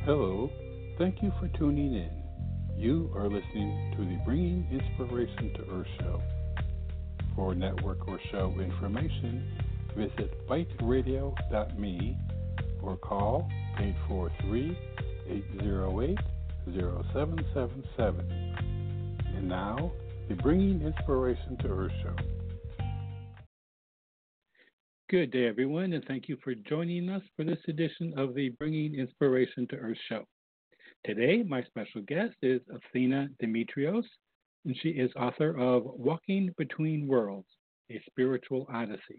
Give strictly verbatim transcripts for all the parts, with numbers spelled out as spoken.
Hello, thank you for tuning in. You are listening to the Bringing Inspiration to Earth show. For network or show information, visit bite radio dot me or call eight four three, eight zero eight, zero seven seven seven. And now, the Bringing Inspiration to Earth show. Good day, everyone, and thank you for joining us for this edition of the Bringing Inspiration to Earth show. Today, my special guest is Athena Demetrios, and she is author of Walking Between Worlds, a Spiritual Odyssey.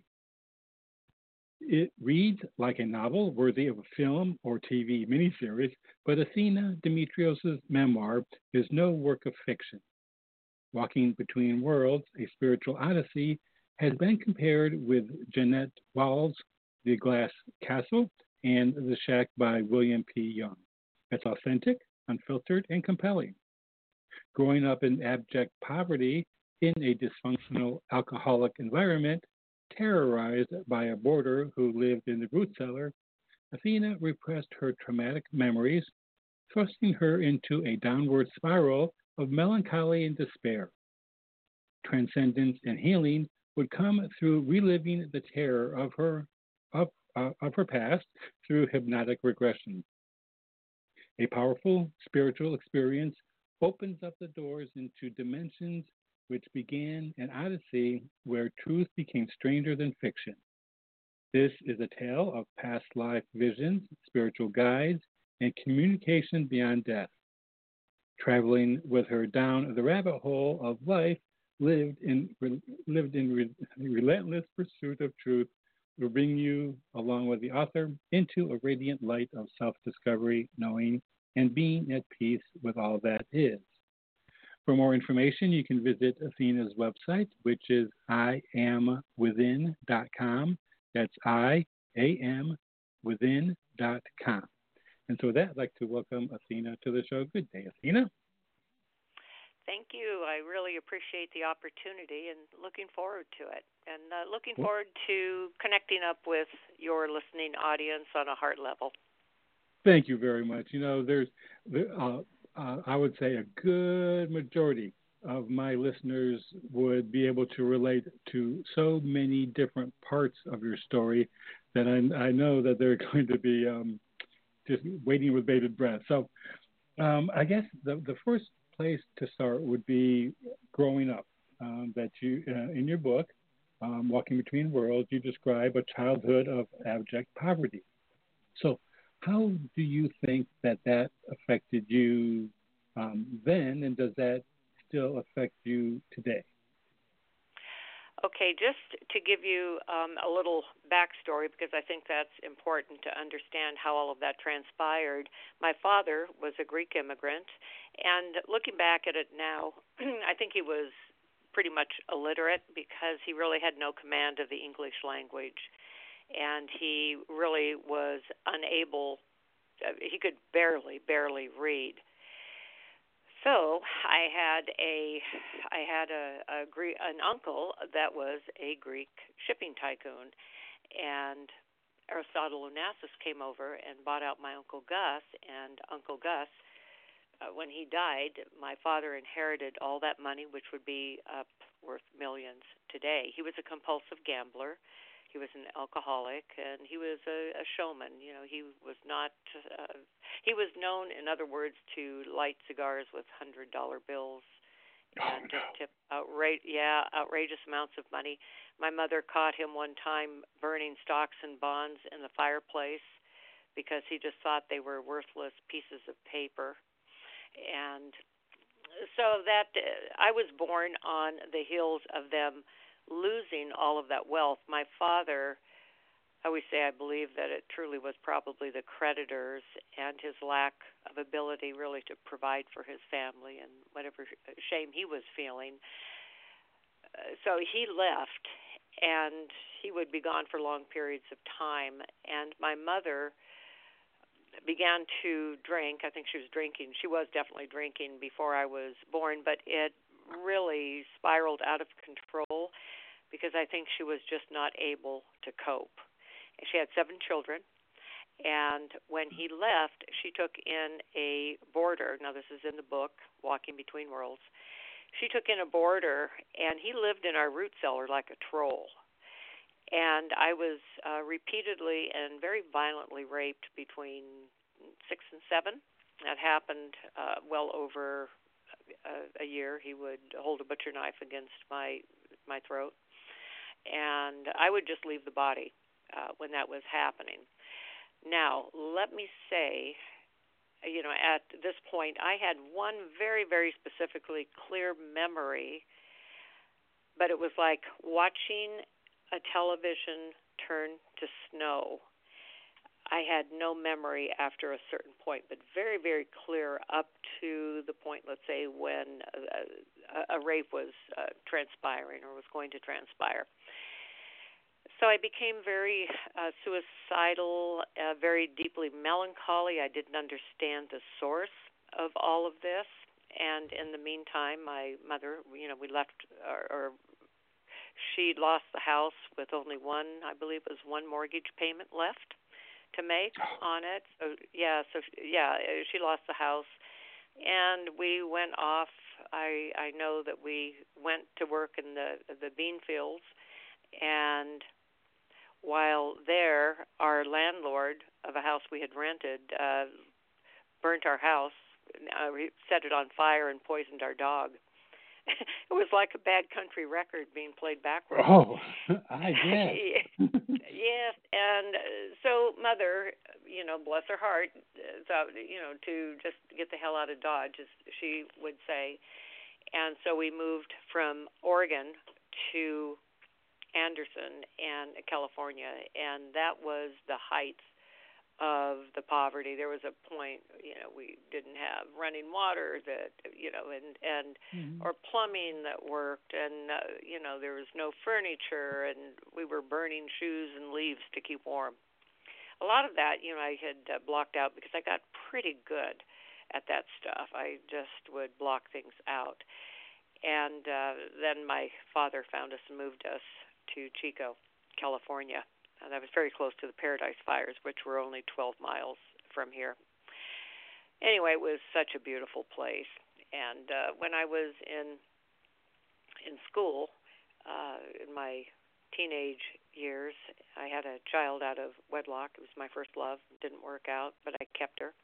It reads like a novel worthy of a film or T V miniseries, but Athena Demetrios' memoir is no work of fiction. Walking Between Worlds, a Spiritual Odyssey, has been compared with Jeanette Wall's The Glass Castle and The Shack by William P. Young. It's authentic, unfiltered, and compelling. Growing up in abject poverty in a dysfunctional alcoholic environment, terrorized by a boarder who lived in the root cellar, Athena repressed her traumatic memories, thrusting her into a downward spiral of melancholy and despair. Transcendence and healing would come through reliving the terror of her of, uh, of her past through hypnotic regression. A powerful spiritual experience opens up the doors into dimensions which began an odyssey where truth became stranger than fiction. This is a tale of past life visions, spiritual guides, and communication beyond death. Traveling with her down the rabbit hole of life, lived in lived in re, relentless pursuit of truth, will bring you, along with the author, into a radiant light of self-discovery, knowing, and being at peace with all that is. For more information, you can visit Athena's website, which is I am within dot com. That's I A M within dot com. And so with that, I'd like to welcome Athena to the show. Good day, Athena. Thank you. I really appreciate the opportunity and looking forward to it. And uh, looking forward to connecting up with your listening audience on a heart level. Thank you very much. You know, there's, uh, uh, I would say, a good majority of my listeners would be able to relate to so many different parts of your story that I, I know that they're going to be um, just waiting with bated breath. So um, I guess the, the first place to start would be growing up. Um, that you, uh, in your book, um, Walking Between Worlds, you describe a childhood of abject poverty. So, how do you think that that affected you um, then, and does that still affect you today? Okay, just to give you um, a little backstory, because I think that's important to understand how all of that transpired. My father was a Greek immigrant, and looking back at it now, I think he was pretty much illiterate because he really had no command of the English language, and he really was unable, uh, he could barely, barely read. So I had a, I had a, a Greek, an uncle that was a Greek shipping tycoon, and Aristotle Onassis came over and bought out my Uncle Gus, and Uncle Gus, uh, when he died, my father inherited all that money, which would be up worth millions today. He was a compulsive gambler. He was an alcoholic, and he was a, a showman. You know, he was not, uh, he was known, in other words, to light cigars with one hundred dollar bills and Oh, just tip outra- yeah, outrageous amounts of money. My mother caught him one time burning stocks and bonds in the fireplace because he just thought they were worthless pieces of paper. And so that uh, I was born on the heels of them losing all of that wealth. My father, I always say I believe that it truly was probably the creditors and his lack of ability really to provide for his family and whatever shame he was feeling. Uh, so he left, and he would be gone for long periods of time. And my mother began to drink. I think she was drinking. She was definitely drinking before I was born, but it really spiraled out of control because I think she was just not able to cope. And she had seven children, And when he left, she took in a boarder. Now, this is in the book, Walking Between Worlds. She took in a boarder, and he lived in our root cellar like a troll. And I was uh, repeatedly and very violently raped between six and seven. That happened uh, well over a, a year. He would hold a butcher knife against my my throat, and I would just leave the body uh, when that was happening. Now, let me say, you know, at this point, I had one very, very specifically clear memory, but it was like watching a television turn to snow. I had no memory after a certain point, but very, very clear up to the point, let's say, when a, a rape was uh, transpiring or was going to transpire. So I became very uh, suicidal, uh, very deeply melancholy. I didn't understand the source of all of this. And in the meantime, my mother, you know, we left, or, or she lost the house with only one, I believe it was one mortgage payment left to make on it. So, yeah, so, yeah, she lost the house. And we went off. I I know that we went to work in the the bean fields, and while there, our landlord of a house we had rented uh, burnt our house, uh, set it on fire, and poisoned our dog. It was like a bad country record being played backwards. Oh, I guess. Yes, and so Mother, you know, bless her heart, thought, you know, to just get the hell out of Dodge, as she would say. And so we moved from Oregon to Anderson and California, and that was the height of the poverty. There was a point, you know, we didn't have running water that, you know, and and mm-hmm. or plumbing that worked, and uh, you know, there was no furniture, and we were burning shoes and leaves to keep warm. A lot of that, you know, I had uh, blocked out because I got pretty good at that stuff. I just would block things out. And uh, then my father found us and moved us to Chico, California. And that was very close to the Paradise Fires, which were only twelve miles from here. Anyway, it was such a beautiful place. And uh, when I was in in school, uh, in my teenage years, I had a child out of wedlock. It was my first love. It didn't work out, but I kept her.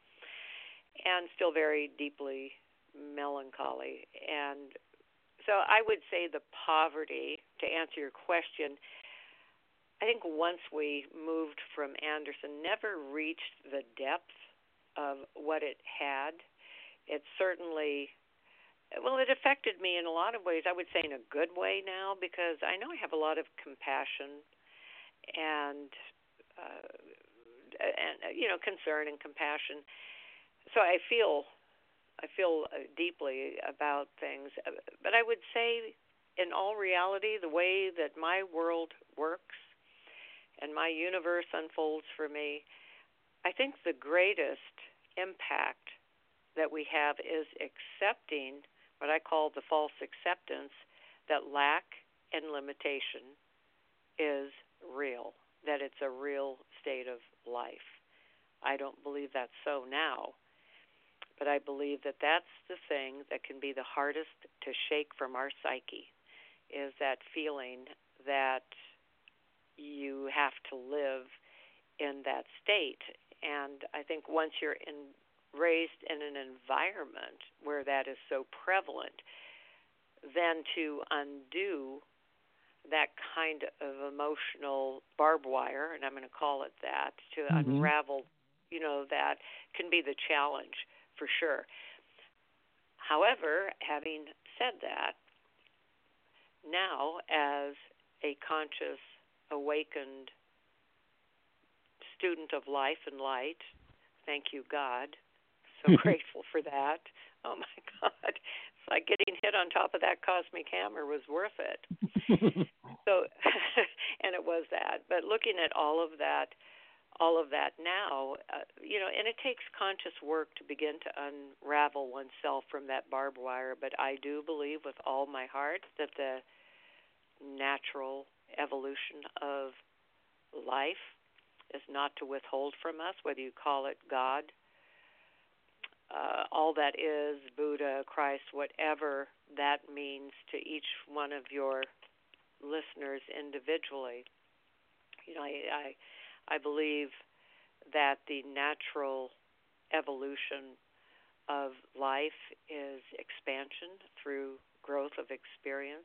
And still very deeply melancholy. And so I would say the poverty, to answer your question, I think once we moved from Anderson, never reached the depth of what it had. It certainly, well, it affected me in a lot of ways. I would say in a good way now, because I know I have a lot of compassion and, uh, and you know, concern and compassion. So I feel, I feel deeply about things. But I would say, in all reality, the way that my world works and my universe unfolds for me, I think the greatest impact that we have is accepting what I call the false acceptance that lack and limitation is real, that it's a real state of life. I don't believe that's so now, but I believe that that's the thing that can be the hardest to shake from our psyche, is that feeling that you have to live in that state. And I think once you're in, raised in an environment where that is so prevalent, then to undo that kind of emotional barbed wire, and I'm going to call it that, to mm-hmm. unravel, you know, that can be the challenge for sure. However, having said that, now as a conscious, awakened student of life and light, thank you, God. So grateful for that. Oh, my God. It's like getting hit on top of that cosmic hammer was worth it. So, and it was that. But looking at all of that, all of that now, uh, you know, and it takes conscious work to begin to unravel oneself from that barbed wire. But I do believe with all my heart that the natural evolution of life is not to withhold from us, whether you call it God, uh, all that is, Buddha, Christ, whatever that means to each one of your listeners individually. You know, I, I, I believe that the natural evolution of life is expansion through growth of experience,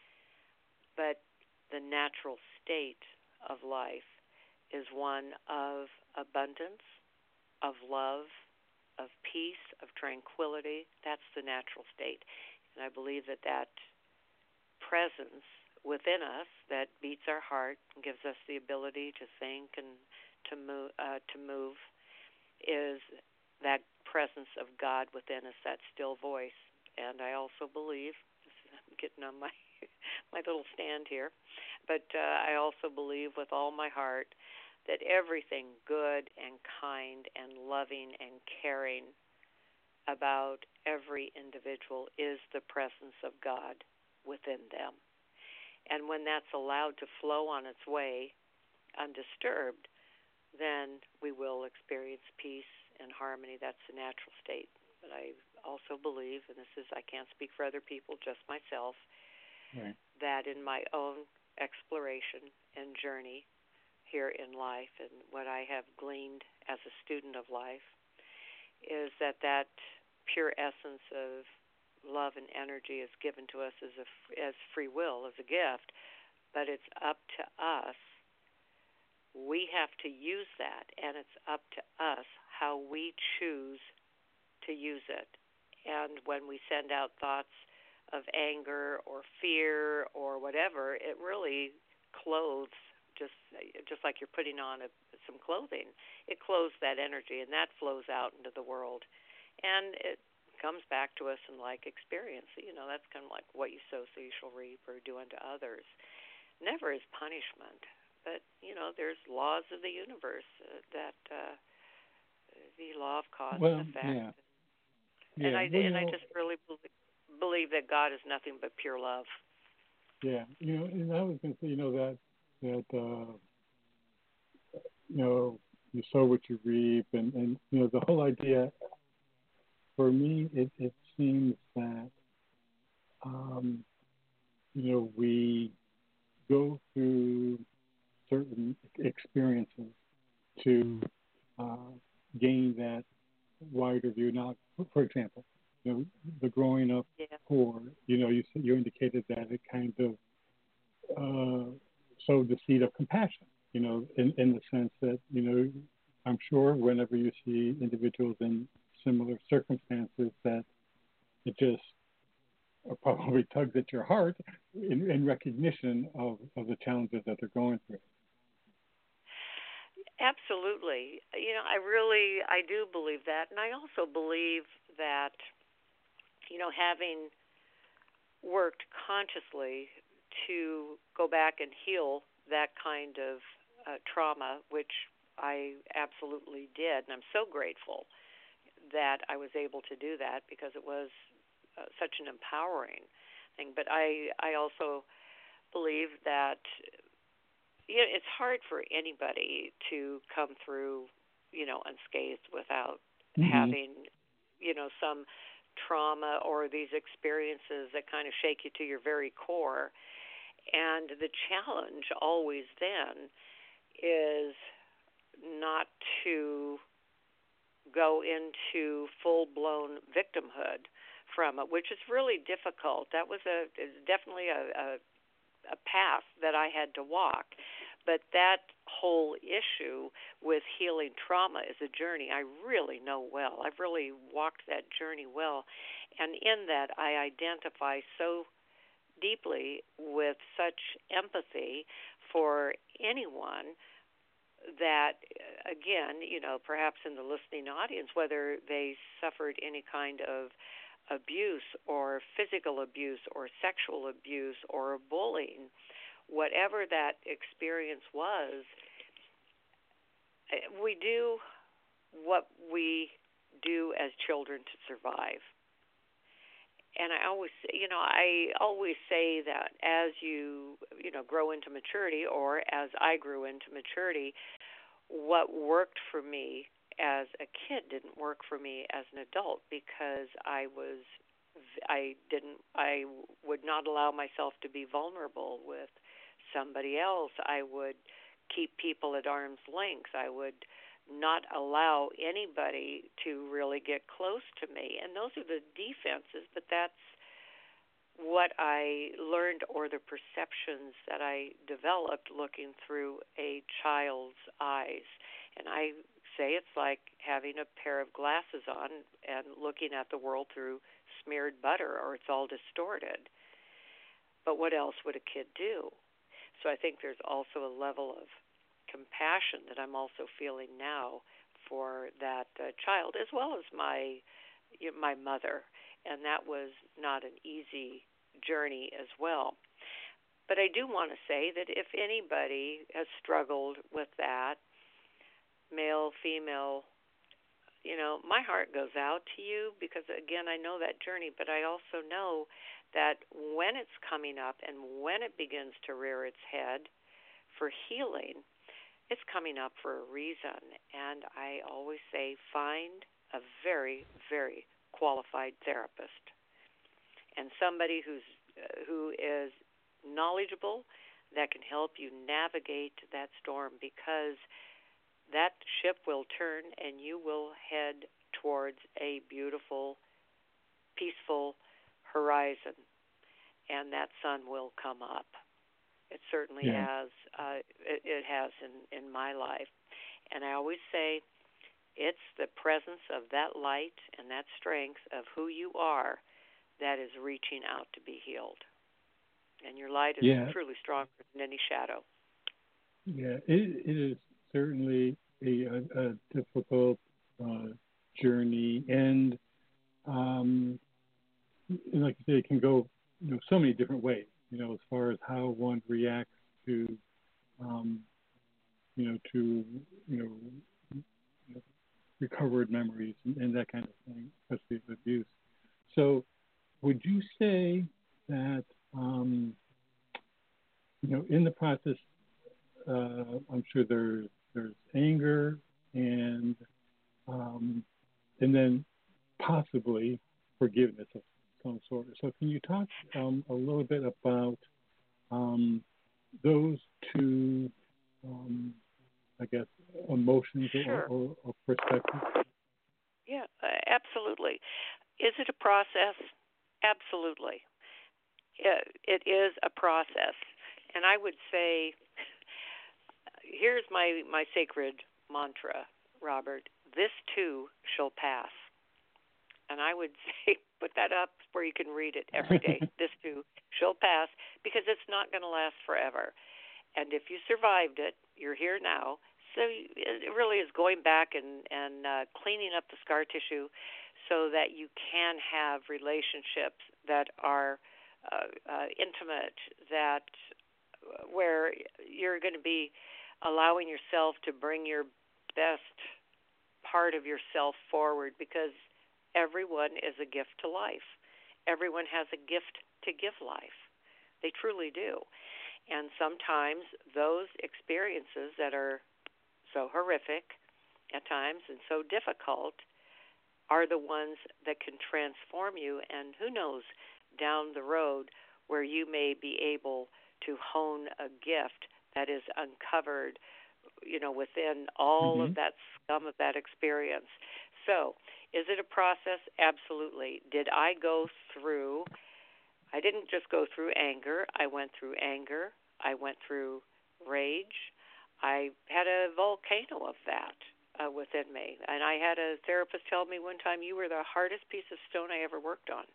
but the natural state of life is one of abundance, of love, of peace, of tranquility. That's the natural state. And I believe that that presence within us that beats our heart and gives us the ability to think and to move, uh, to move is that presence of God within us, that still voice. And I also believe, I'm getting on my my little stand here, but uh, I also believe with all my heart that everything good and kind and loving and caring about every individual is the presence of God within them. And when that's allowed to flow on its way undisturbed, then we will experience peace and harmony. That's the natural state. But I also believe, and this is, I can't speak for other people, just myself, right, that in my own exploration and journey here in life and what I have gleaned as a student of life is that that pure essence of love and energy is given to us as a, as free will, as a gift, but it's up to us. We have to use that, and it's up to us how we choose to use it. And when we send out thoughts of anger or fear or whatever, it really clothes, just just like you're putting on a, some clothing. It clothes that energy, and that flows out into the world. And it comes back to us in like experience. You know, that's kind of like what you sow, so you shall reap, or do unto others. Never is punishment. But, you know, there's laws of the universe uh, that uh, the law of cause well, and effect. yeah, yeah. And I Well, and you I know, just really believe, believe that God is nothing but pure love. yeah, you know, and I was going to say, you know, that that uh, you know, you sow what you reap, and and you know, the whole idea for me, it it seems that um, you know, we go through certain experiences to uh, gain that wider view. Now, for example, you know, the growing up Yeah. poor, you know, you you indicated that it kind of uh, sowed the seed of compassion, you know, in, in the sense that, you know, I'm sure whenever you see individuals in similar circumstances that it just probably tugs at your heart in, in recognition of, of the challenges that they're going through. Absolutely. You know, I really, I do believe that. And I also believe that, you know, having worked consciously to go back and heal that kind of uh, trauma, which I absolutely did. And I'm so grateful that I was able to do that because it was uh, such an empowering thing. But I, I also believe that you know, it's hard for anybody to come through, you know, unscathed without Mm-hmm. having, you know, some trauma or these experiences that kind of shake you to your very core. And the challenge always then is not to go into full-blown victimhood from it, which is really difficult. That was a is definitely a, a a path that I had to walk. But that whole issue with healing trauma is a journey I really know well. I've really walked that journey well. And in that, I identify so deeply with such empathy for anyone that, again, you know, perhaps in the listening audience, whether they suffered any kind of abuse or physical abuse or sexual abuse or bullying, whatever that experience was, we do what we do as children to survive. And I always, you know, I always say that as you, you know, grow into maturity, or as I grew into maturity, what worked for me as a kid didn't work for me as an adult because I was I didn't I would not allow myself to be vulnerable with somebody else. I would keep people at arm's length. I would not allow anybody to really get close to me. And those are the defenses, but that's what I learned, or the perceptions that I developed looking through a child's eyes. And I say it's like having a pair of glasses on and looking at the world through smeared butter, or it's all distorted. But what else would a kid do? So I think there's also a level of compassion that I'm also feeling now for that uh, child, as well as my you know, my mother. And that was not an easy journey as well. But I do want to say that if anybody has struggled with that, male, female, you know, my heart goes out to you because, again, I know that journey, but I also know that when it's coming up and when it begins to rear its head for healing, it's coming up for a reason. And I always say find a very, very qualified therapist and somebody who's uh, who is knowledgeable that can help you navigate that storm, because that ship will turn and you will head towards a beautiful, peaceful horizon, and that sun will come up. It certainly Yeah. has. Uh, it, it has in, in my life. And I always say it's the presence of that light and that strength of who you are that is reaching out to be healed. And your light is Yeah. truly stronger than any shadow. Yeah, it, it is certainly a, a, a difficult uh, journey, and um, like you say, it can go you know so many different ways. You know, as far as how one reacts to, um, you know, to you know, recovered memories and, and that kind of thing, especially with abuse. So, would you say that um, you know, in the process, uh, I'm sure there's there's anger and um, and then possibly forgiveness of some sort. So, can you talk um, a little bit about um, those two, um, I guess, emotions or, Sure. or, or perspectives? Yeah, uh, absolutely. Is it a process? Absolutely. It, it is a process. And I would say, here's my, my sacred mantra, Robert. This too shall pass. And I would say, put that up where you can read it every day. This too shall pass, because it's not going to last forever. And if you survived it, you're here now. So it really is going back and, and uh, cleaning up the scar tissue so that you can have relationships that are uh, uh, intimate, that uh, where you're going to be allowing yourself to bring your best part of yourself forward, because everyone is a gift to life. Everyone has a gift to give life. They truly do. And sometimes those experiences that are so horrific at times and so difficult are the ones that can transform you. And who knows, down the road where you may be able to hone a gift that is uncovered, you know, within all Mm-hmm. of that scum of that experience. So, is it a process? Absolutely. Did I go through, I didn't just go through anger. I went through anger. I went through rage. I had a volcano of that uh, within me. And I had a therapist tell me one time, you were the hardest piece of stone I ever worked on.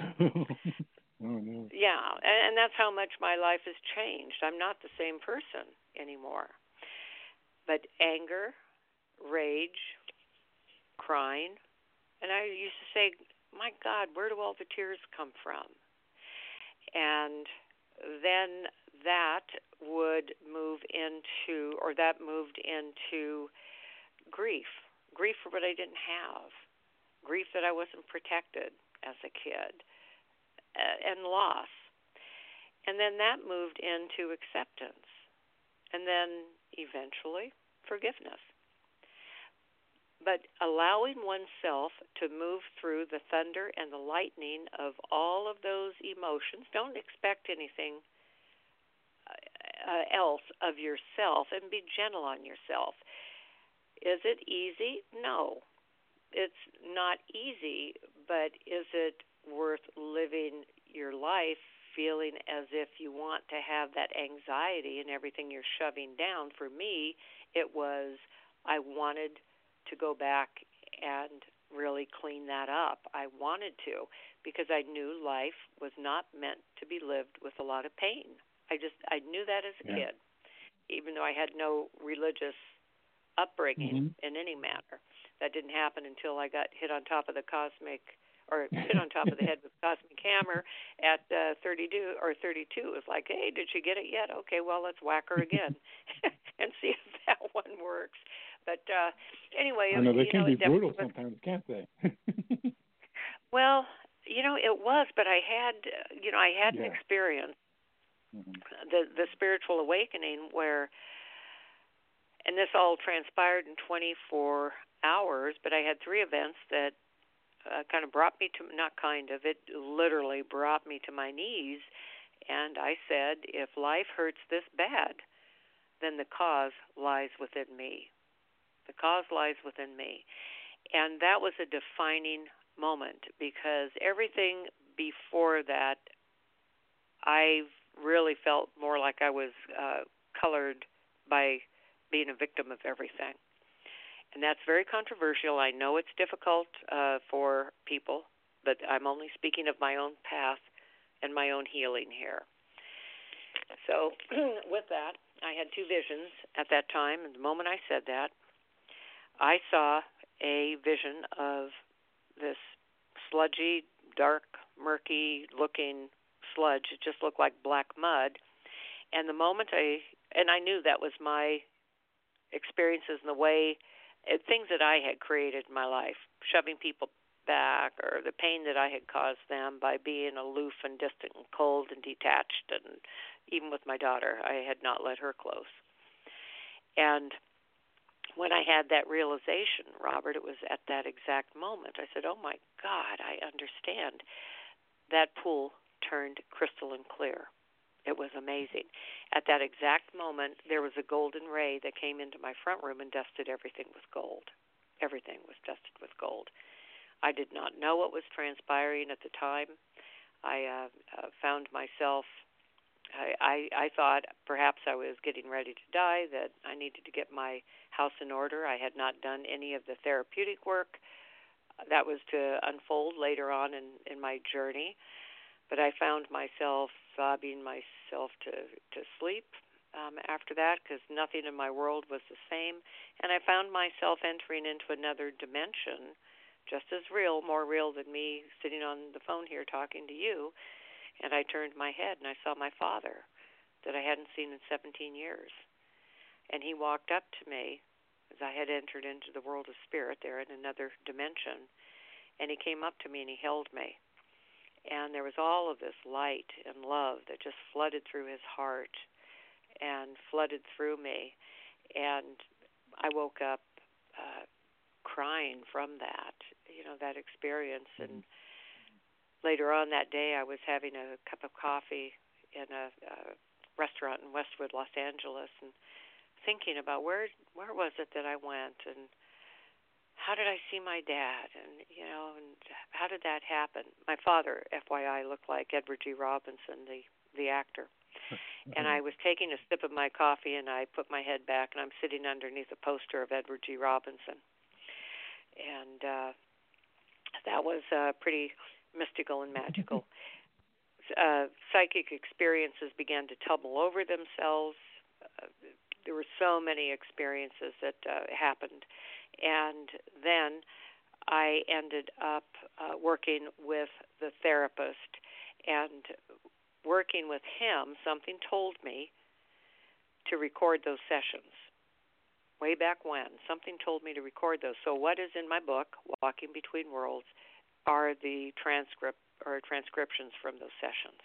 Oh, no. Yeah, and, and that's how much my life has changed. I'm not the same person anymore. But anger, rage, crying, and I used to say, my God, where do all the tears come from? And then that would move into, or that moved into grief. Grief for what I didn't have. Grief that I wasn't protected as a kid. Uh, and loss. And then that moved into acceptance. And then eventually forgiveness. But allowing oneself to move through the thunder and the lightning of all of those emotions, don't expect anything uh, else of yourself, and be gentle on yourself. Is it easy? No. It's not easy, but is it worth living your life feeling as if you want to have that anxiety and everything you're shoving down? For me, it was I wanted to go back and really clean that up. I wanted to, because I knew life was not meant to be lived with a lot of pain. I just I knew that as a yeah. kid, even though I had no religious upbringing mm-hmm. in any manner. That didn't happen until I got hit on top of the cosmic, or hit on top of the head with a cosmic hammer at uh, thirty-two or thirty-two. It was like, hey, did she get it yet? Okay, well, let's whack her again and see if that one works. But uh, anyway, I know they you can know, be brutal sometimes, can't they? Well, you know, it was, but I had, you know, I had yeah. an experience, mm-hmm. the the spiritual awakening where, and this all transpired in twenty-four hours, but I had three events that uh, kind of brought me to, not kind of, it literally brought me to my knees, and I said, if life hurts this bad, then the cause lies within me. The cause lies within me. And that was a defining moment, because everything before that, I really felt more like I was uh, colored by being a victim of everything. And that's very controversial. I know it's difficult uh, for people, but I'm only speaking of my own path and my own healing here. So with that, I had two visions at that time, and the moment I said that, I saw a vision of this sludgy, dark, murky-looking sludge. It just looked like black mud. And the moment I, and I knew that was my experiences and the way, uh, things that I had created in my life, shoving people back, or the pain that I had caused them by being aloof and distant and cold and detached. And even with my daughter, I had not let her close. And when I had that realization, Robert, it was at that exact moment, I said, oh, my God, I understand. That pool turned crystalline clear. It was amazing. At that exact moment, there was a golden ray that came into my front room and dusted everything with gold. Everything was dusted with gold. I did not know what was transpiring at the time. I uh, uh, found myself, I, I, I thought perhaps I was getting ready to die, that I needed to get my house in order. I had not done any of the therapeutic work. That was to unfold later on in, in my journey. But I found myself sobbing myself to, to sleep um, after that, because nothing in my world was the same. And I found myself entering into another dimension, just as real, more real than me sitting on the phone here talking to you. And I turned my head and I saw my father that I hadn't seen in seventeen years. And he walked up to me as I had entered into the world of spirit there in another dimension. And he came up to me and he held me. And there was all of this light and love that just flooded through his heart and flooded through me. And I woke up uh, crying from that, you know, that experience. And later on that day, I was having a cup of coffee in a, a restaurant in Westwood, Los Angeles, and thinking about where where was it that I went, and how did I see my dad, and you know, and how did that happen? My father, F Y I, looked like Edward G. Robinson, the the actor. And I was taking a sip of my coffee, and I put my head back, and I'm sitting underneath a poster of Edward G. Robinson, and uh, that was uh, pretty mystical and magical. uh, psychic experiences began to tumble over themselves. Uh, there were so many experiences that uh, happened. And then I ended up uh, working with the therapist. And working with him, something told me to record those sessions. Way back when, something told me to record those. So what is in my book, Walking Between Worlds, are the transcript or transcriptions from those sessions.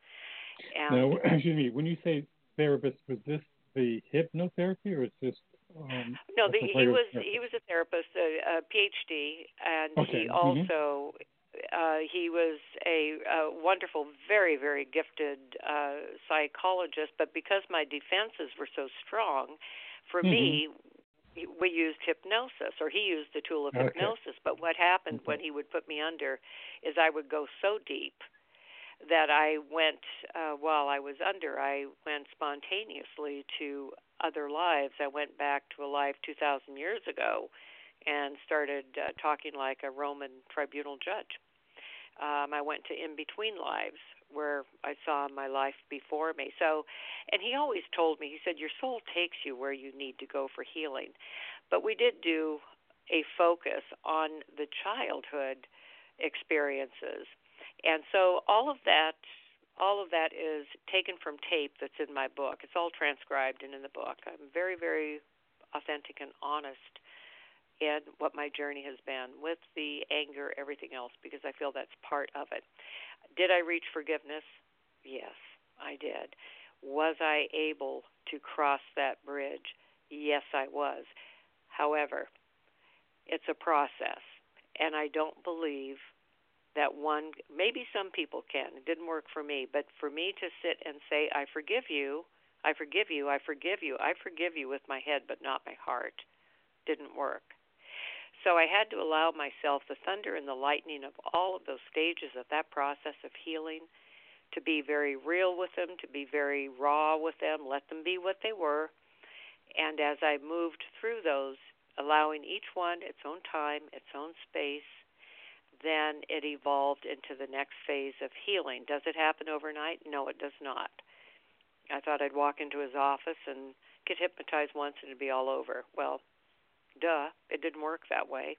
And now, excuse me, when you say therapist, was this the hypnotherapy, or is this Um, No, the, he was therapist. he was a therapist, a, a PhD, and Okay. he Mm-hmm. also uh, he was a, a wonderful, very very gifted uh, psychologist. But because my defenses were so strong, for Mm-hmm. me, we used hypnosis, or he used the tool of Okay. hypnosis. But what happened Okay. when he would put me under is I would go so deep that I went, uh, while I was under, I went spontaneously to other lives. I went back to a life two thousand years ago and started uh, talking like a Roman tribunal judge. Um, I went to in-between lives where I saw my life before me. So, and he always told me, he said, your soul takes you where you need to go for healing. But we did do a focus on the childhood experiences. And so all of that all of that is taken from tape that's in my book. It's all transcribed and in the book. I'm very, very authentic and honest in what my journey has been with the anger, everything else, because I feel that's part of it. Did I reach forgiveness? Yes, I did. Was I able to cross that bridge? Yes, I was. However, it's a process, and I don't believe that one, maybe some people can. It didn't work for me, but for me to sit and say, I forgive you, I forgive you, I forgive you, I forgive you with my head but not my heart, didn't work. So I had to allow myself the thunder and the lightning of all of those stages of that process of healing, to be very real with them, to be very raw with them, let them be what they were. And as I moved through those, allowing each one its own time, its own space, then it evolved into the next phase of healing. Does it happen overnight? No, it does not. I thought I'd walk into his office and get hypnotized once and it'd be all over. Well, duh, it didn't work that way,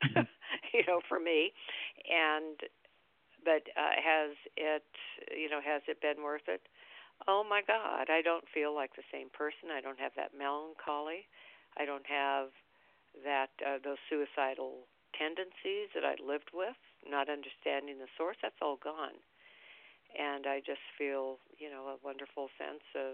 you know, for me. And but uh, has it, you know, has it been worth it? Oh my God, I don't feel like the same person. I don't have that melancholy. I don't have that uh, those suicidal tendencies that I lived with, not understanding the source. That's all gone. And I just feel, you know, a wonderful sense of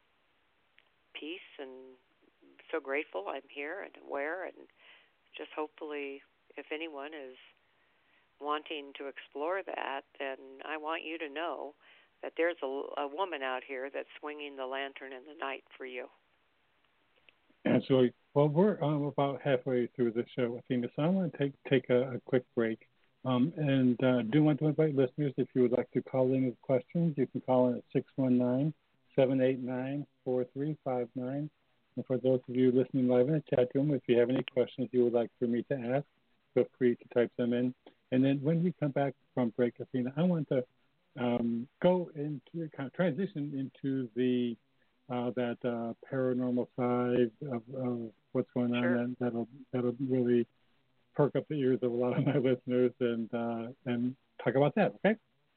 peace and so grateful I'm here and aware, and just hopefully if anyone is wanting to explore that, then I want you to know that there's a, a woman out here that's swinging the lantern in the night for you. Absolutely. Well, we're um, about halfway through the show, Athena, so I want to take take a, a quick break. Um, and uh, do want to invite listeners, if you would like to call in with questions, you can call in at six one nine, seven eight nine, four three five nine. And for those of you listening live in the chat room, if you have any questions you would like for me to ask, feel free to type them in. And then when we come back from break, Athena, I want to um, go into, kind of transition into the uh, that uh, paranormal side of, of what's going on. Sure. And that'll that'll really perk up the ears of a lot of my listeners and uh, and talk about that. Okay.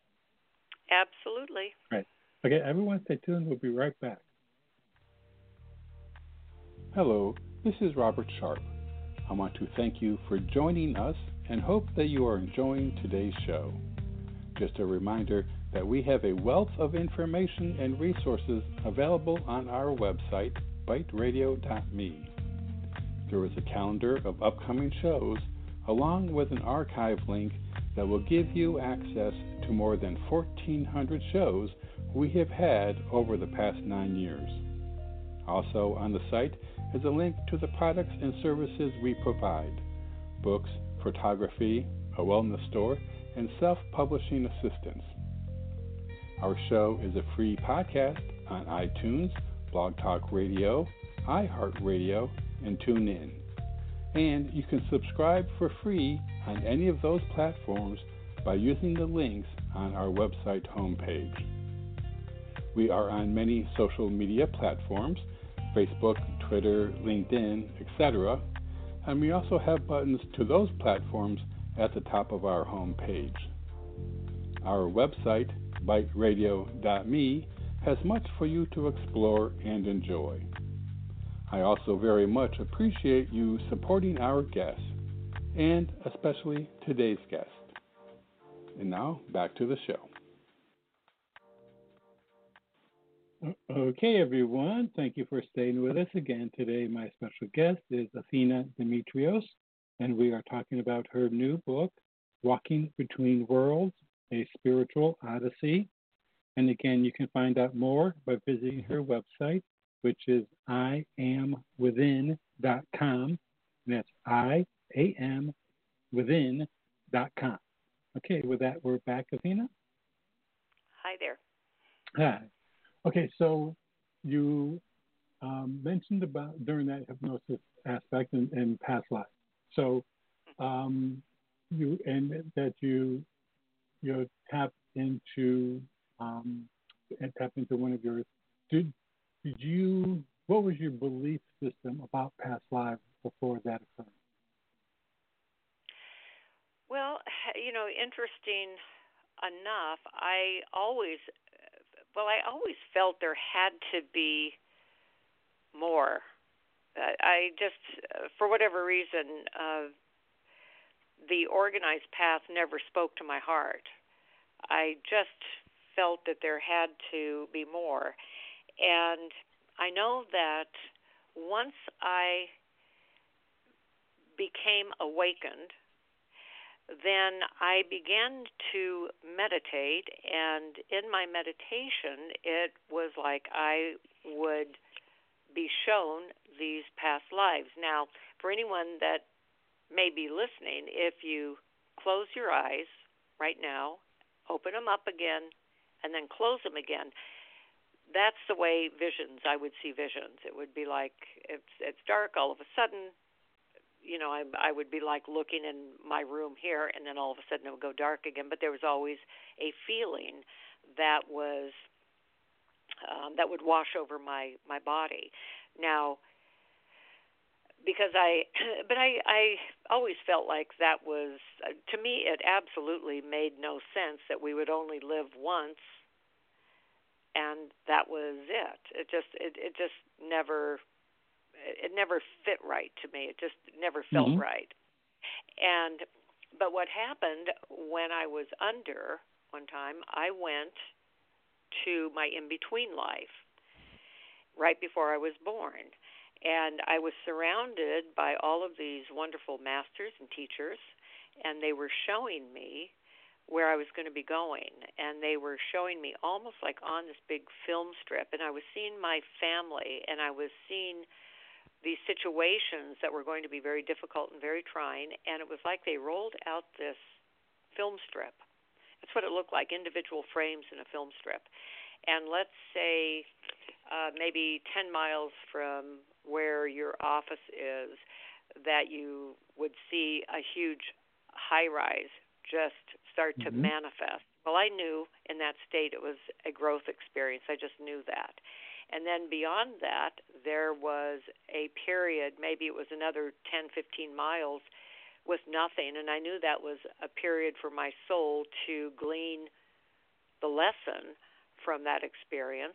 Absolutely. Right. Okay. Everyone, stay tuned. We'll be right back. Hello, this is Robert Sharp. I want to thank you for joining us and hope that you are enjoying today's show. Just a reminder that we have a wealth of information and resources available on our website, bite radio dot me. There is a calendar of upcoming shows along with an archive link that will give you access to more than fourteen hundred shows we have had over the past nine years. Also on the site is a link to the products and services we provide: books, photography, a wellness store, and self-publishing assistance. Our show is a free podcast on iTunes, Blog Talk Radio, iHeartRadio, and TuneIn. And you can subscribe for free on any of those platforms by using the links on our website homepage. We are on many social media platforms, Facebook, Twitter, LinkedIn, et cetera, and we also have buttons to those platforms at the top of our homepage. Our website, bite radio dot me, has much for you to explore and enjoy. I also very much appreciate you supporting our guests, and especially today's guest. And now, back to the show. Okay, everyone. Thank you for staying with us again today. My special guest is Athena Demetrios, and we are talking about her new book, Walking Between Worlds, A Spiritual Odyssey. And again, you can find out more by visiting her website, which is I am within dot com. And that's I A M within dot com. Okay, with that, we're back, Athena. Hi there. Hi. Okay, so you um, mentioned about during that hypnosis aspect and, and past lives. So um, you and that you you know, tap into um, and tap into one of yours. Did did you? What was your belief system about past lives before that occurred? Well, you know, interesting enough, I always, well, I always felt there had to be more. I I just, uh, for whatever reason, uh, the organized path never spoke to my heart. I just felt that there had to be more. And I know that once I became awakened, then I began to meditate, and in my meditation, it was like I would be shown these past lives. Now, for anyone that may be listening, if you close your eyes right now, open them up again, and then close them again, that's the way visions, I would see visions. It would be like it's it's dark all of a sudden, you know, I I would be like looking in my room here, and then all of a sudden it would go dark again. But there was always a feeling that was um, that would wash over my my body. Now, because I, but I I always felt like that was uh, to me it absolutely made no sense that we would only live once, and that was it. It just it it just never it never fit right to me. It just never felt Mm-hmm. right. And but what happened when I was under one time, I went to my in between life right before I was born. And I was surrounded by all of these wonderful masters and teachers, and they were showing me where I was going to be going. And they were showing me almost like on this big film strip. And I was seeing my family, and I was seeing these situations that were going to be very difficult and very trying, and it was like they rolled out this film strip. That's what it looked like, individual frames in a film strip. And let's say uh, maybe ten miles from where your office is, that you would see a huge high rise just start to Mm-hmm. manifest. Well, I knew in that state it was a growth experience. I just knew that. And then beyond that, there was a period, maybe it was another ten, fifteen miles with nothing. And I knew that was a period for my soul to glean the lesson from that experience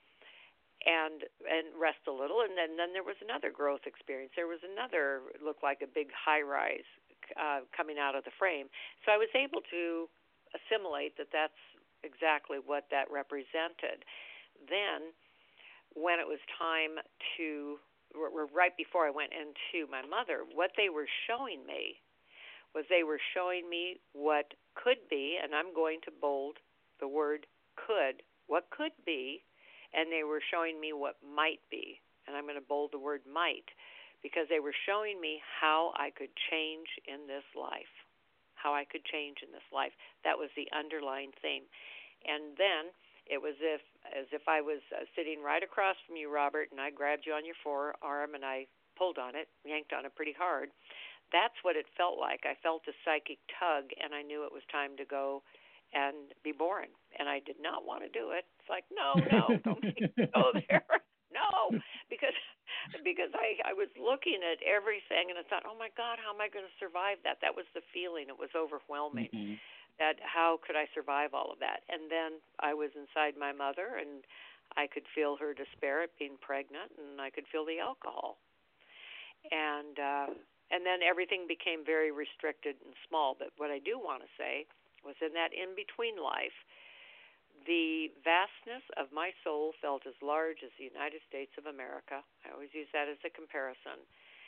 and and rest a little. And then, then there was another growth experience. There was another, it looked like a big high rise uh, coming out of the frame. So I was able to assimilate that that's exactly what that represented. Then when it was time to, right before I went into my mother, what they were showing me was they were showing me what could be, and I'm going to bold the word could, what could be, and they were showing me what might be, and I'm going to bold the word might, because they were showing me how I could change in this life, how I could change in this life. That was the underlying theme. And then it was if, as if I was uh, sitting right across from you, Robert, and I grabbed you on your forearm and I pulled on it, yanked on it pretty hard. That's what it felt like. I felt a psychic tug, and I knew it was time to go and be born. And I did not want to do it. It's like, no, no, don't make me go there. No, because because I I was looking at everything, and I thought, oh my God, how am I going to survive that? That was the feeling. It was overwhelming. Mm-hmm. That how could I survive all of that? And then I was inside my mother, and I could feel her despair at being pregnant, and I could feel the alcohol. And uh, and then everything became very restricted and small. But what I do want to say was in that in between life, the vastness of my soul felt as large as the United States of America. I always use that as a comparison.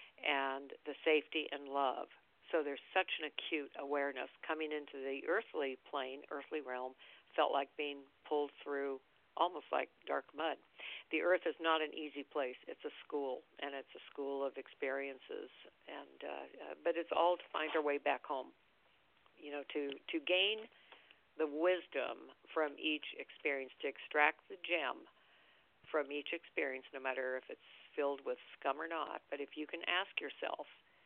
And the safety and love. So there's such an acute awareness coming into the earthly plane, earthly realm, felt like being pulled through almost like dark mud. The earth is not an easy place. It's a school, and it's a school of experiences. And uh, uh, but it's all to find our way back home. You know, to to gain the wisdom from each experience, to extract the gem from each experience, no matter if it's filled with scum or not. But if you can ask yourself,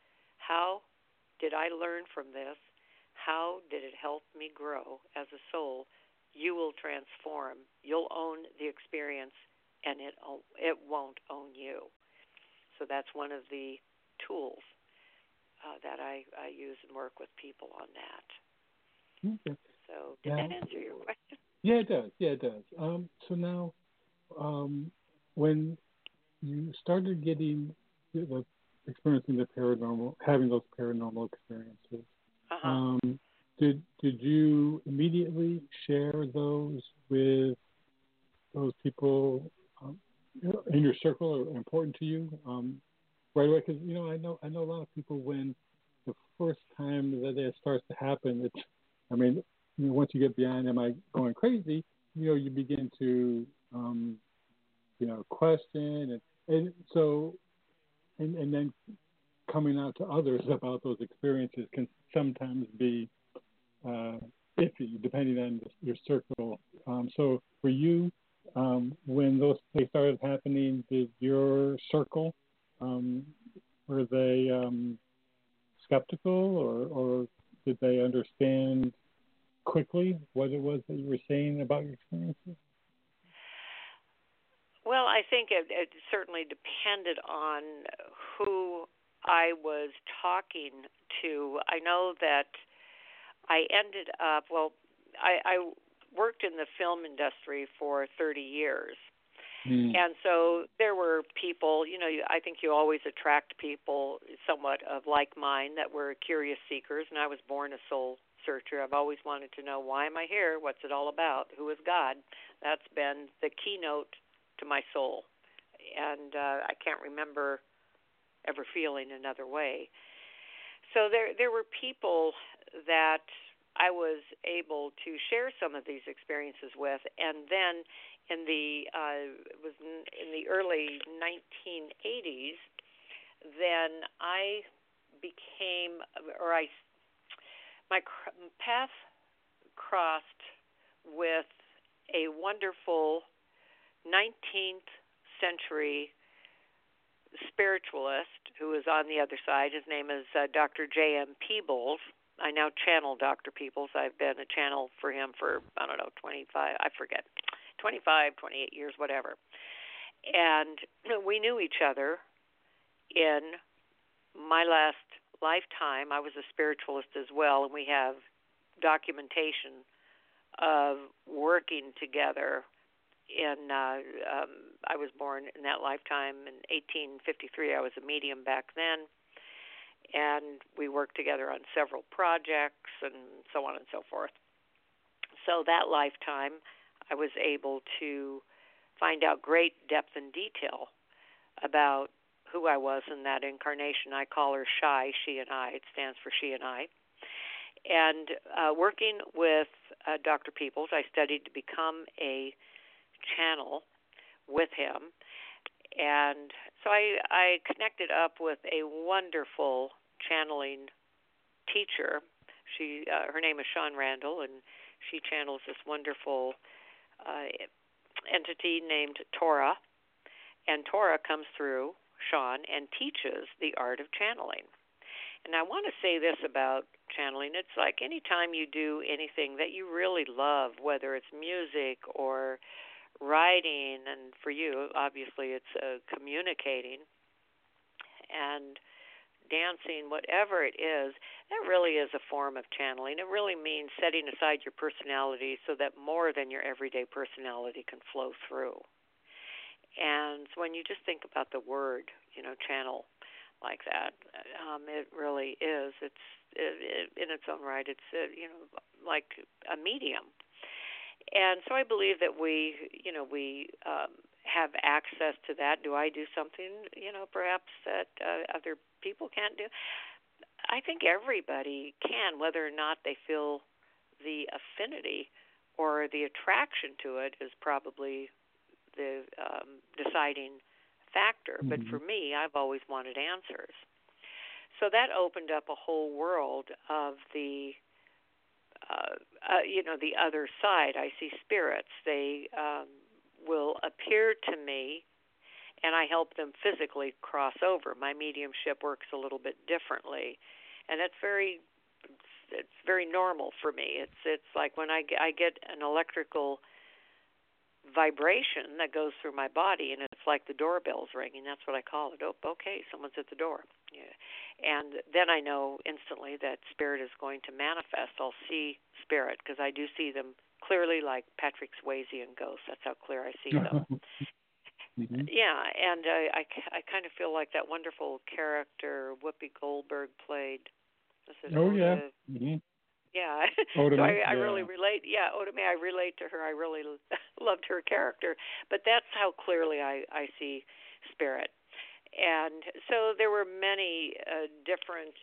how did I learn from this? How did it help me grow as a soul? You will transform. You'll own the experience, and it it won't own you. So that's one of the tools uh, that I, I use and work with people on that. Okay. So did now, that answer your question? Yeah, it does. Yeah, it does. Um, so now, um, when you started getting the, the experiencing the paranormal, having those paranormal experiences, Uh-huh. um, did did you immediately share those with those people um, in your circle or important to you um, right away? Because you know, I know I know a lot of people when the first time that it starts to happen, it's I mean, you know, once you get beyond, am I going crazy? You know, you begin to um, you know question and and so and and then coming out to others about those experiences can sometimes be uh, iffy, depending on the, your circle. Um, so for you, um, when those they started happening, did your circle um, were they um, skeptical, or, or did they understand quickly what it was that you were saying about your experiences? Well, I think it, it certainly depended on who I was talking to. I know that I ended up, well, I, I worked in the film industry for thirty years. Mm. And so there were people, you know, I think you always attract people somewhat of like mind that were curious seekers, and I was born a soul searcher. I've always wanted to know, why am I here? What's it all about? Who is God? That's been the keynote to my soul. And uh, I can't remember ever feeling another way. So there there were people that I was able to share some of these experiences with, and then in the uh, it was in the early nineteen eighties, then I became, or I my path crossed with a wonderful nineteenth century spiritualist who is on the other side. His name is uh, Doctor J M Peebles. I now channel Doctor Peebles. I've been a channel for him for, I don't know, twenty-five, I forget, twenty-five, twenty-eight years, whatever. And we knew each other in my last lifetime. I was a spiritualist as well, and we have documentation of working together. In uh, um, I was born in that lifetime in eighteen fifty-three. I was a medium back then, and we worked together on several projects and so on and so forth. So that lifetime, I was able to find out great depth and detail about who I was in that incarnation. I call her Shy, she and I. It stands for she and I. And uh, working with uh, Doctor Peebles, I studied to become a channel with him, and so I, I connected up with a wonderful channeling teacher. She, uh, her name is Sean Randall, and she channels this wonderful uh, entity named Torah, and Torah comes through Sean and teaches the art of channeling. And I want to say this about channeling. It's like any time you do anything that you really love, whether it's music or writing, and for you, obviously, it's uh, communicating and dancing, whatever it is, that really is a form of channeling. It really means setting aside your personality so that more than your everyday personality can flow through. And when you just think about the word, you know, channel like that, um, it really is. It's it, it, in its own right. It's uh, you know, like a medium. And so I believe that we, you know, we um, have access to that. Do I do something, you know, perhaps that uh, other people can't do? I think everybody can, whether or not they feel the affinity or the attraction to it is probably the um, deciding factor. Mm-hmm. But for me, I've always wanted answers. So that opened up a whole world of the, uh, uh, you know, the other side. I see spirits. They um, will appear to me, and I help them physically cross over. My mediumship works a little bit differently, and it's very, it's very normal for me. It's it's like when I get, I get an electrical vibration that goes through my body, and it's like the doorbell's ringing. That's what I call it. Oh, okay, someone's at the door. Yeah. And then I know instantly that spirit is going to manifest. I'll see spirit because I do see them clearly, like Patrick Swayze and ghosts. That's how clear I see them. Mm-hmm. Yeah, and I, I, I kind of feel like that wonderful character Whoopi Goldberg played. Is it oh, Oda? yeah. Mm-hmm. Yeah, Oda, so I, I yeah. really relate. Yeah, Oda Mae, I relate to her. I really loved her character. But that's how clearly I, I see spirit. And so there were many uh, different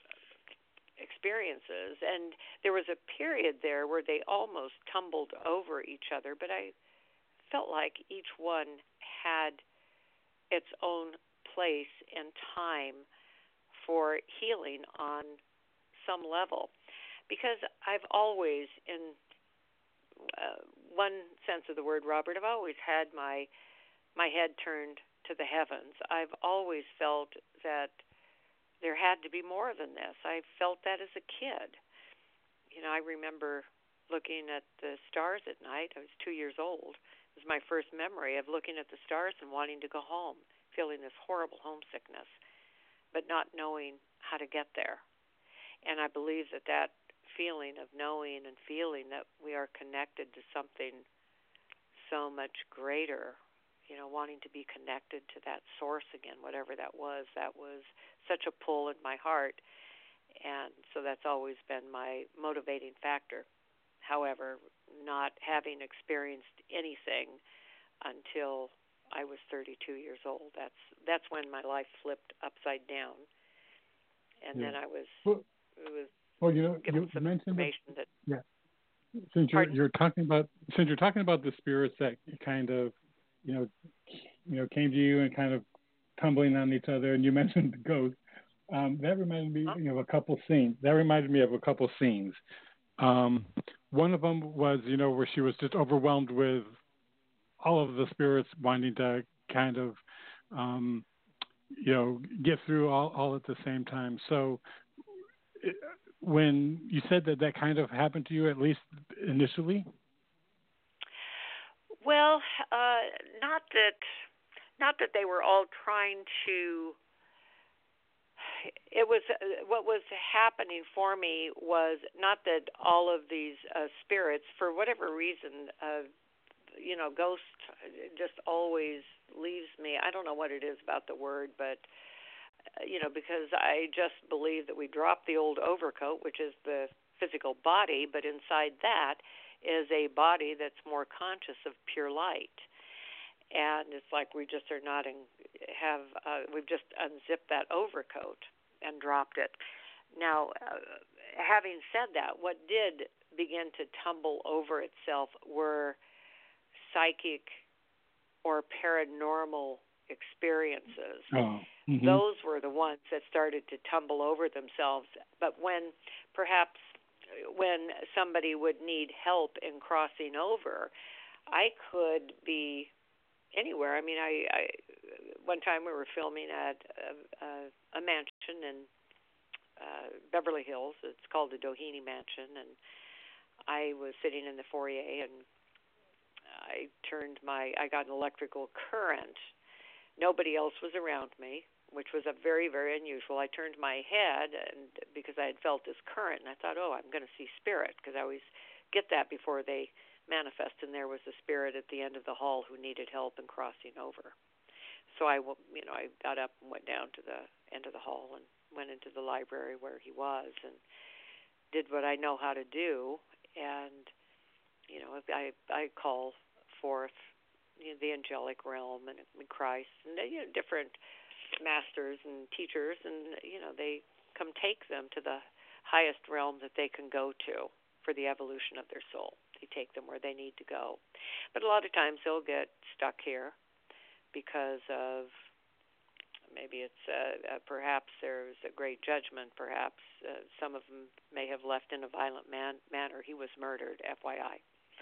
experiences. And there was a period there where they almost tumbled over each other. But I felt like each one had its own place and time for healing on some level. Because I've always, in uh, one sense of the word, Robert, I've always had my my head turned to the heavens. I've always felt that there had to be more than this. I felt that as a kid. You know, I remember looking at the stars at night. I was two years old. It was my first memory of looking at the stars and wanting to go home, feeling this horrible homesickness, but not knowing how to get there. And I believe that that feeling of knowing and feeling that we are connected to something so much greater, you know, wanting to be connected to that source again, whatever that was, that was such a pull in my heart. And so that's always been my motivating factor. However, not having experienced anything until I was thirty-two years old, that's that's when my life flipped upside down. And yeah. then I was, well, it was Well, you know, you mentioned that, that, yeah. Since you're pardon? you're talking about since you're talking about the spirits that kind of, you know, you know, came to you and kind of tumbling on each other, and you mentioned the ghost. Um, that reminded me huh? you know, of a couple scenes. That reminded me of a couple scenes. Um, one of them was, you know, where she was just overwhelmed with all of the spirits wanting to kind of, um, you know, get through all, all at the same time. So. It, when you said that that kind of happened to you, at least initially? Well, uh, not that, not that they were all trying to. It was uh, what was happening for me was not that all of these uh, spirits, for whatever reason, uh, you know, ghost just always leaves me. I don't know what it is about the word, but. You know, because I just believe that we drop the old overcoat, which is the physical body, but inside that is a body that's more conscious of pure light. And it's like we just are not in, have, uh, we've just unzipped that overcoat and dropped it. Now, uh, having said that, what did begin to tumble over itself were psychic or paranormal experiences. Oh, mm-hmm. Those were the ones that started to tumble over themselves. But when perhaps when somebody would need help in crossing over, I could be anywhere. I mean, I, I one time we were filming at a, a, a mansion in uh, Beverly Hills. It's called the Doheny Mansion, and I was sitting in the foyer, and I turned my, I got an electrical current. Nobody else was around me, which was a very, very unusual. I turned my head and because I had felt this current, and I thought, oh, I'm going to see spirit, because I always get that before they manifest, and there was a spirit at the end of the hall who needed help in crossing over. So I, you know, I got up and went down to the end of the hall and went into the library where he was and did what I know how to do, and you know, I I call forth, you know, the angelic realm and, and Christ and, you know, different masters and teachers, and, you know, they come take them to the highest realm that they can go to for the evolution of their soul. They take them where they need to go. But a lot of times they'll get stuck here because of maybe it's uh, uh, perhaps there's a great judgment. Perhaps uh, some of them may have left in a violent man- manner. He was murdered, F Y I.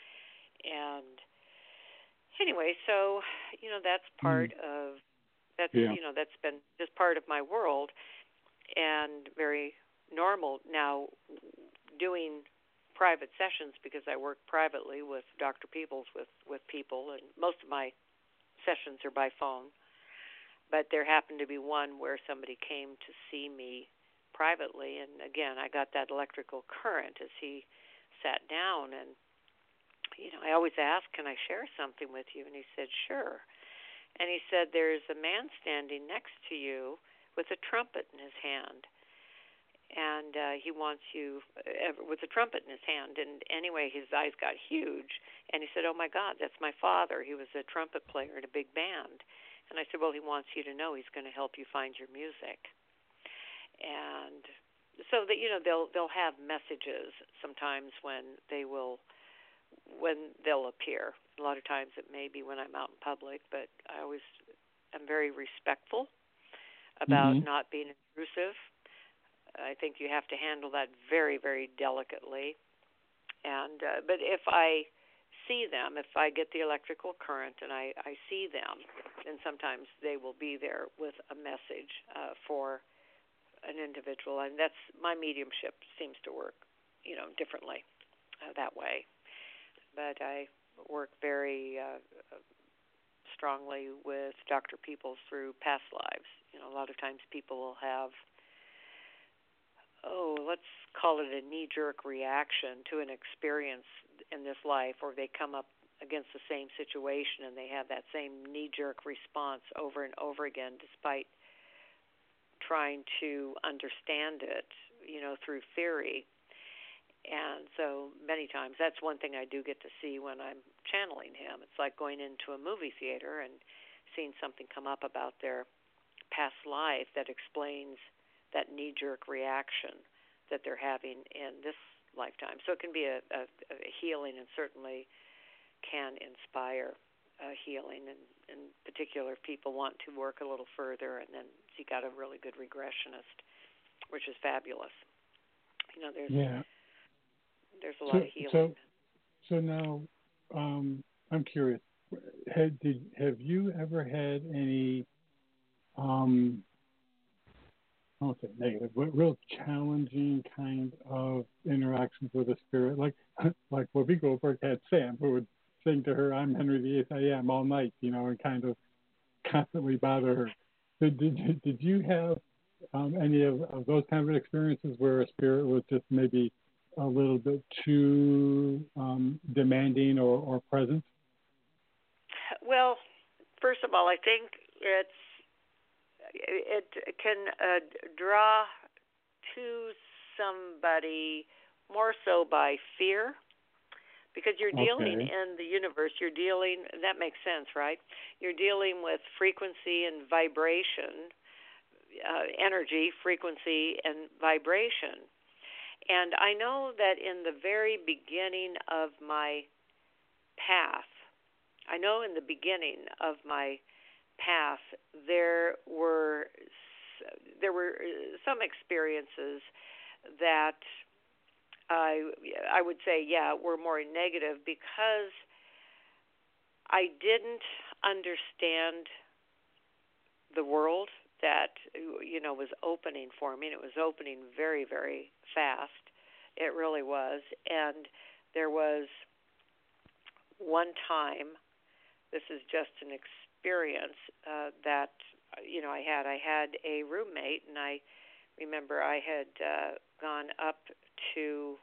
And anyway, so, you know, that's part mm. of, that's, yeah. you know, that's been just part of my world and very normal. Now, doing private sessions, because I work privately with Doctor Peoples, with, with people, and most of my sessions are by phone. But there happened to be one where somebody came to see me privately, and again, I got that electrical current as he sat down, and, you know, I always ask, can I share something with you? And he said, sure. And he said, there's a man standing next to you with a trumpet in his hand, and uh, he wants you uh, with a trumpet in his hand. And anyway, his eyes got huge, and he said, oh, my God, that's my father. He was a trumpet player in a big band. And I said, well, he wants you to know he's going to help you find your music. And so that, you know, they'll they'll have messages sometimes when they will, when they'll appear. A lot of times it may be when I'm out in public, but I always am very respectful about mm-hmm. not being intrusive. I think you have to handle that very, very delicately. And uh, but if I see them, if I get the electrical current and I, I see them, then sometimes they will be there with a message uh, for an individual, and that's my mediumship seems to work, you know, differently uh, that way. But I work very uh, strongly with Doctor Peoples through past lives. You know, a lot of times people will have, oh, let's call it a knee-jerk reaction to an experience in this life, or they come up against the same situation and they have that same knee-jerk response over and over again despite trying to understand it, you know, through theory. And so many times that's one thing I do get to see when I'm channeling him. It's like going into a movie theater and seeing something come up about their past life that explains that knee-jerk reaction that they're having in this lifetime. So it can be a, a, a healing, and certainly can inspire a healing. And in particular, if people want to work a little further, and then you got a really good regressionist, which is fabulous. You know, there's yeah. there's a lot so, of healing. So, so now, um, I'm curious. Had, did have you ever had any? Um, I won't say negative, but real challenging kind of interactions with a spirit, like like Whoopi Goldberg had Sam, who would sing to her, "I'm Henry the Eighth, I am," all night, you know, and kind of constantly bother her. Did did, did you have um, any of, of those kind of experiences where a spirit was just maybe a little bit too um, demanding or, or present? Well, first of all, I think it's it can uh, draw to somebody more so by fear, because you're dealing okay. in the universe. You're dealing, that makes sense, right? You're dealing with frequency and vibration, uh, energy, frequency, and vibration. And I know that in the very beginning of my path, I know in the beginning of my path, there were there were some experiences that I I would say, yeah, were more negative, because I didn't understand the world that, you know, was opening for me. And it was opening very, very fast. It really was. And there was one time, this is just an experience uh, that, you know, I had. I had a roommate, and I remember I had uh, gone up to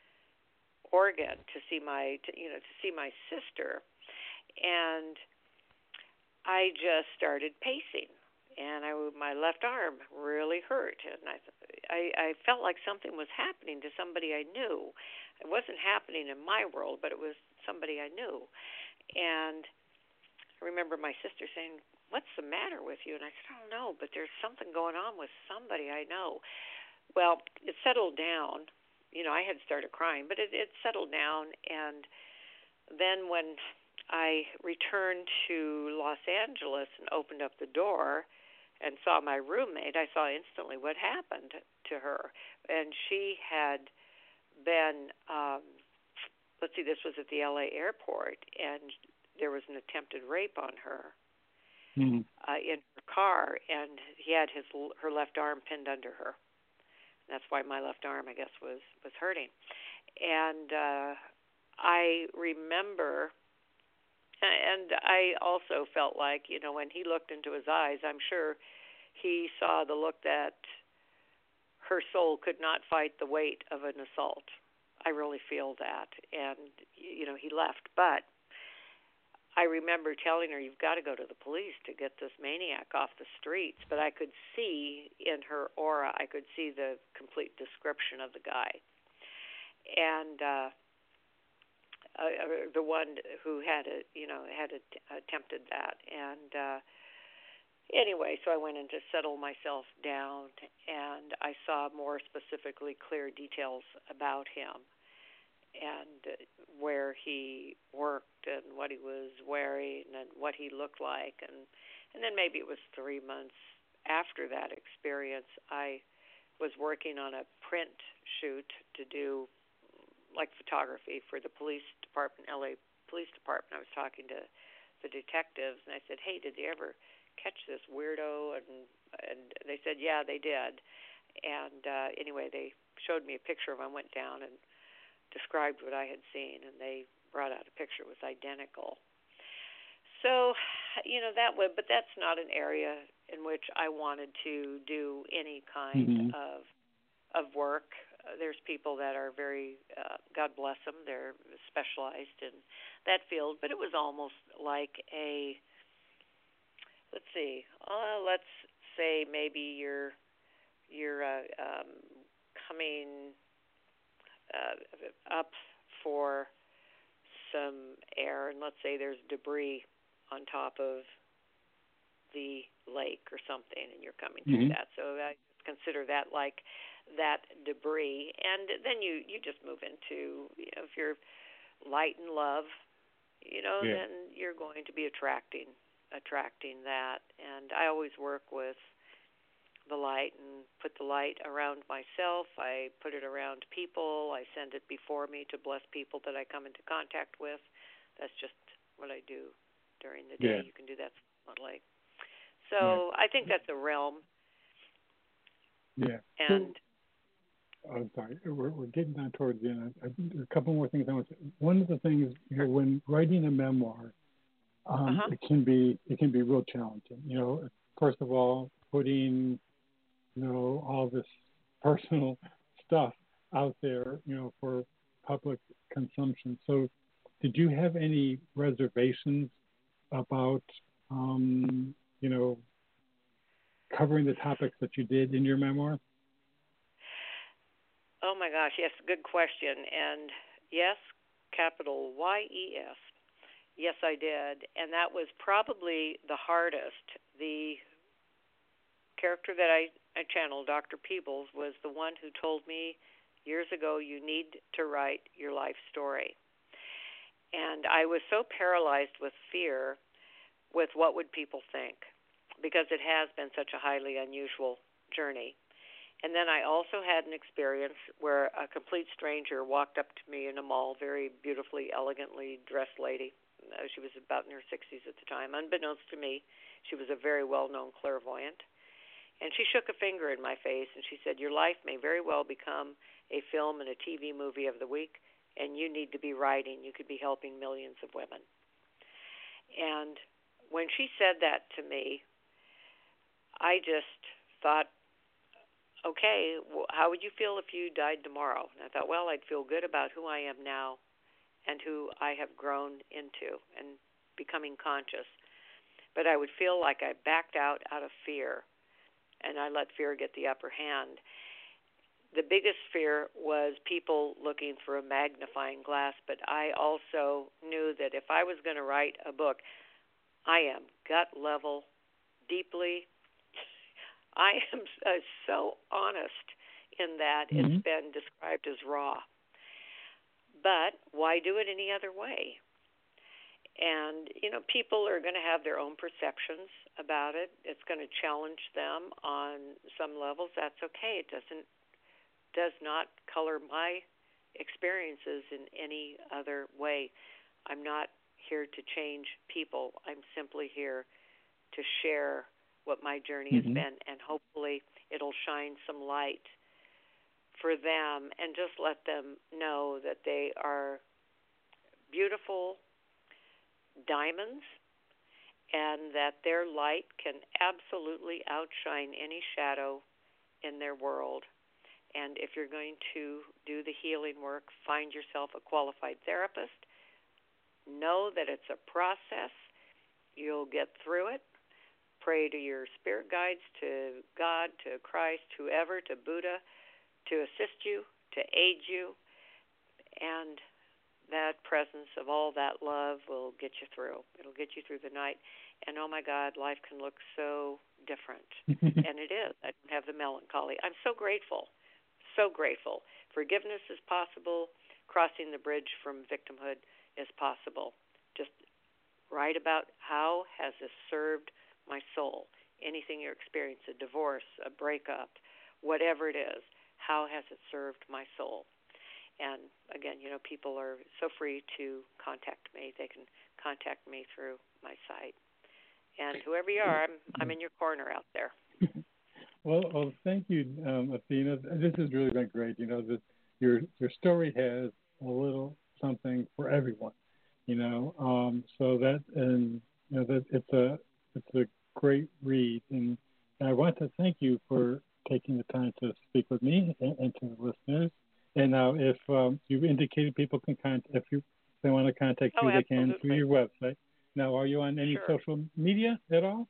Oregon to see my, to, you know, to see my sister, and I just started pacing, and I my left arm really hurt, and I I, I felt like something was happening to somebody I knew. It wasn't happening in my world, but it was somebody I knew. And I remember my sister saying, "What's the matter with you?" And I said, "I don't know, but there's something going on with somebody I know." Well, it settled down. You know, I had started crying, but it, it settled down. And then when I returned to Los Angeles and opened up the door and saw my roommate, I saw instantly what happened to her. And she had been, um, let's see, this was at the L A airport, and there was an attempted rape on her mm-hmm. uh, in her car, and he had his her left arm pinned under her. That's why my left arm, I guess, was, was hurting. And uh, I remember, and I also felt like, you know, when he looked into his eyes, I'm sure he saw the look that her soul could not fight the weight of an assault. I really feel that. And, you know, he left. But I remember telling her, "You've got to go to the police to get this maniac off the streets." But I could see in her aura, I could see the complete description of the guy. And uh, uh, the one who had, a, you know, had a, attempted that. And uh, anyway, so I went in to settle myself down, and I saw more specifically clear details about him, and where he worked and what he was wearing and what he looked like. And, and then maybe it was three months after that experience, I was working on a print shoot to do like photography for the police department, L A Police Department. I was talking to the detectives, and I said, "Hey, did they ever catch this weirdo?" And and they said, "Yeah, they did." And uh, anyway, they showed me a picture of him. I went down and described what I had seen, and they brought out a picture. It was identical. So, you know, that would, but that's not an area in which I wanted to do any kind mm-hmm. of of work. Uh, there's people that are very, uh, God bless them, they're specialized in that field, but it was almost like a, let's see, uh, let's say maybe you're you're uh, um, coming Uh, up for some air, and let's say there's debris on top of the lake or something, and you're coming mm-hmm. through that. So I consider that like that debris, and then you, you just move into, you know, if you're light and love, you know, yeah. then you're going to be attracting attracting that. And I always work with the light and put the light around myself. I put it around people. I send it before me to bless people that I come into contact with. That's just what I do during the day. Yeah. You can do that silently. So yeah. I think that's a realm. Yeah. And so, I'm sorry, we're, we're getting down towards the end. I think there's a couple more things I want to say. One of the things, you know, when writing a memoir, um, uh-huh. it can be it can be real challenging. You know, first of all, putting you know, all this personal stuff out there, you know, for public consumption. So did you have any reservations about, um, you know, covering the topics that you did in your memoir? Oh, my gosh, yes, good question. And yes, capital Y E S. Yes, I did. And that was probably the hardest. The character that I, I channeled, Doctor Peebles, was the one who told me years ago, you need to write your life story. And I was so paralyzed with fear with what would people think, because it has been such a highly unusual journey. And then I also had an experience where a complete stranger walked up to me in a mall, very beautifully, elegantly dressed lady. She was about in her sixties at the time. Unbeknownst to me, she was a very well-known clairvoyant. And she shook a finger in my face, and she said, "Your life may very well become a film and a T V movie of the week, and you need to be writing. You could be helping millions of women." And when she said that to me, I just thought, okay, well, how would you feel if you died tomorrow? And I thought, well, I'd feel good about who I am now and who I have grown into and becoming conscious. but I would feel like I backed out out of fear, and I let fear get the upper hand. The biggest fear was people looking through a magnifying glass, but I also knew that if I was going to write a book, I am gut level, deeply, I am uh, so honest in that mm-hmm. it's been described as raw. But why do it any other way? And, you know, people are going to have their own perceptions about it. It's going to challenge them on some levels. That's okay. It doesn't does not color my experiences in any other way. I'm not here to change people. I'm simply here to share what my journey mm-hmm. has been, and hopefully it'll shine some light for them and just let them know that they are beautiful diamonds and that their light can absolutely outshine any shadow in their world. And if you're going to do the healing work, find yourself a qualified therapist. Know that it's a process. You'll get through it. Pray to your spirit guides, to God, to Christ, whoever, to Buddha, to assist you, to aid you. And that presence of all that love will get you through. It'll get you through the night. And, oh, my God, life can look so different. And it is. I don't have the melancholy. I'm so grateful, so grateful. Forgiveness is possible. Crossing the bridge from victimhood is possible. Just write about how has this served my soul. Anything you experience, a divorce, a breakup, whatever it is, how has it served my soul? And again, you know, people are so free to contact me. They can contact me through my site. And whoever you are, I'm I'm in your corner out there. Well, well, thank you, um, Athena. This has really been great. You know, that your your story has a little something for everyone. You know, um, so that and you know that it's a it's a great read, and I want to thank you for taking the time to speak with me and, and to the listeners. And now, if um, you've indicated people can contact, if you if they want to contact oh, you, they absolutely. can through your website. Now, are you on any sure. social media at all?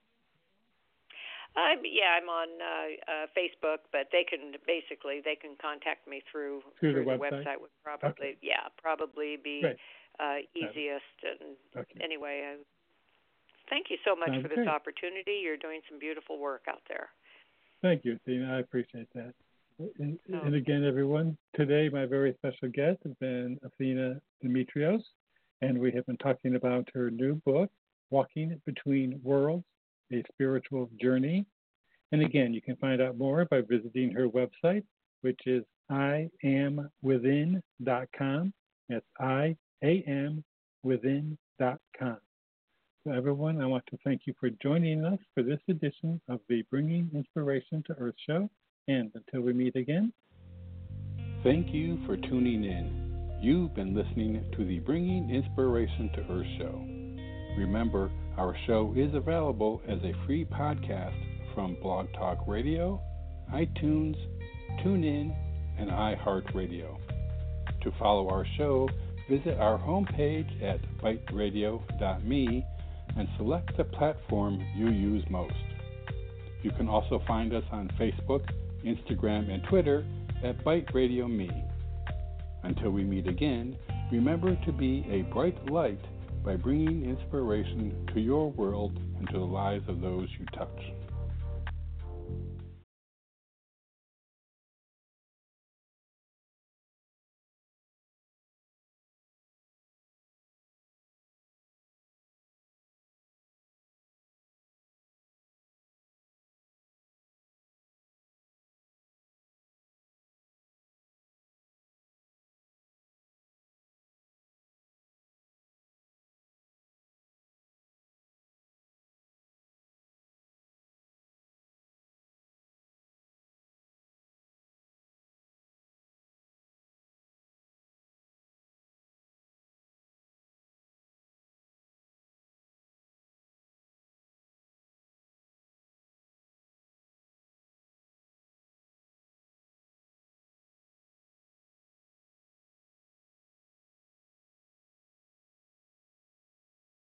Um, yeah, I'm on uh, uh, Facebook, but they can basically they can contact me through through, through the, the website? website. Would probably okay. yeah probably be uh, easiest. And okay. anyway, uh, thank you so much Sounds for this great. opportunity. You're doing some beautiful work out there. Thank you, Athena. I appreciate that. And, oh. and again, everyone, today my very special guest has been Athena Demetrios, and we have been talking about her new book, Walking Between Worlds, A Spiritual Journey. And again, you can find out more by visiting her website, which is I am within dot com. That's I A M within dot com. So everyone, I want to thank you for joining us for this edition of the Bringing Inspiration to Earth show. And until we meet again, thank you for tuning in. You've been listening to the Bringing Inspiration to Earth show. Remember, our show is available as a free podcast from Blog Talk Radio, iTunes, TuneIn, and iHeartRadio. To follow our show, visit our homepage at bite radio dot me and select the platform you use most. You can also find us on Facebook, Instagram, and Twitter at Bite Radio Me. Until we meet again, remember to be a bright light by bringing inspiration to your world and to the lives of those you touch.